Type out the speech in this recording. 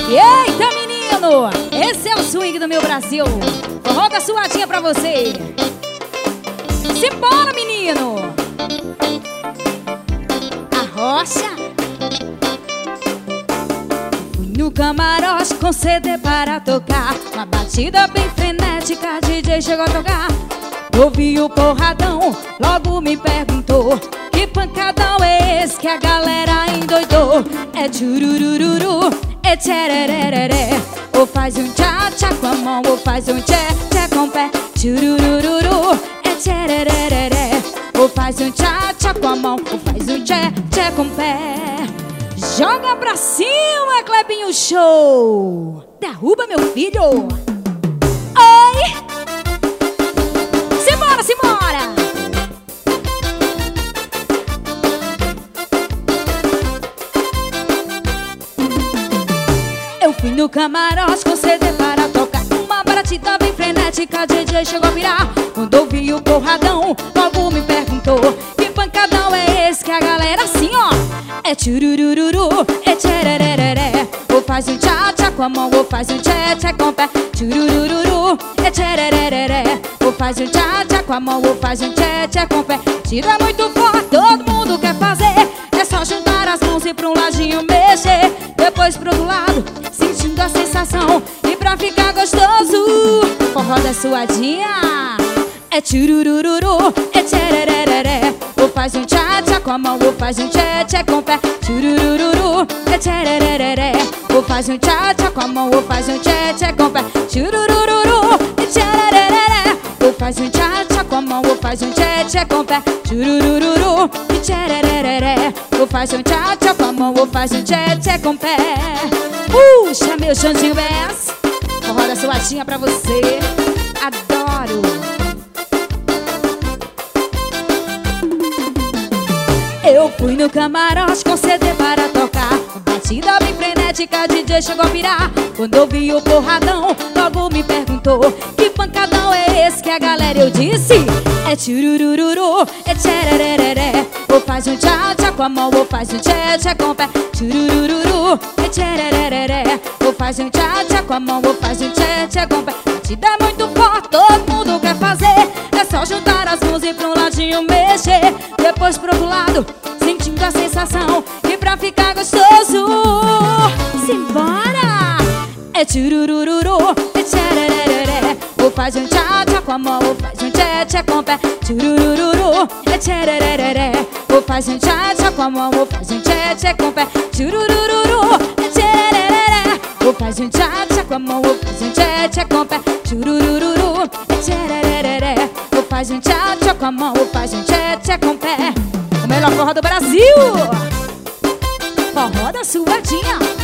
Eita, menino, esse é o swing do meu Brasil. Forró da suadinha pra você. Simbora, menino. A rocha. Fui no camarote com CD para tocar, uma batida bem frenética, DJ chegou a tocar. Ouvi o porradão, logo me perguntou: que pancadão é esse que a galera endoidou? É tchururururu, é tcherereré. Ou faz um tchá-tchá com a mão, ou faz um tché-tché com o pé. Tchururururu, é tcherereré. Ou faz um tchá-tchá com a mão, ou faz um tché-tché com o pé. Joga pra cima, Clebinho Show. Derruba, meu filho. Oi! Simbora, simbora! Eu fui no camarote com CD para tocar, uma batida bem frenética, DJ chegou a virar. Quando ouvi o porradão, logo me perguntou: que pancadão é esse que a galera assim, ó? É tchururururu, é tcherereré. Ou faz um tchá-tchá com a mão, ou faz um tché-tché com o pé. Tchururururu, é tcherereré. Ou faz um tchá-tchá com a mão, ou faz um tché-tché com o pé. Tiro é muito forte, todo mundo quer fazer. É só juntar as mãos e pra um ladinho mexer, depois pro outro lado, sentindo a sensação. E pra ficar gostoso, forró da suadinha. É tchururururu, é tcherereré. Ou faz um tchá-tchá com a mão, ou faz um tché-tché com o pé. Tchururururu, é tcherereré. Ou faz um tchá-tchá com a mão, ou faz um tché-tché com o pé. Tchururururu, é tcherereré. Ou faz um tchá-tchá com a mão, ou faz um tché-tché com o pé. Tchururururu, é tcherereré. Ou faz um tchá-tchá com a mão, ou faz um tché-tché com o pé. Puxa, meu Xandinho Bass, forró da suadinha pra você. Adoro. Eu fui no camarote com CD para tocar, batida bem frenética, DJ chegou a virar. Quando ouvi o porradão, logo me perguntou: que pancadão é esse que a galera eu disse? É tchururururu, é tcherereré. Ou faz um tchá-tchá com a mão, ou faz um tché-tché com o pé. Tchururururu, é tcherereré. Ou faz um tchá-tchá com a mão, ou faz um tché-tché com o pé. Batida é muito forte, todo mundo quer fazer. É só juntar as mãos e pra um ladinho mexer, depois pro outro lado, sentindo a sensação. E pra ficar gostoso, simbora! É tchururururu, é tcherereré. Ou faz um tchá-tchá com a mão, ou faz um tché-tché com o pé. Tchururururu, é tcherereré. Ou faz um tchá-tchá com a mão, ou faz um tché-tché com o pé. Tchururururu, é tcherereré. Ou faz um tchá-tchá com a mão, ou faz um tché-tché com o pé. Tchururururu, é tcherereré. Ou faz um tchá-tchá com a mão, ou faz um tché-tché com o pé. O melhor forró do Brasil, forró da suadinha.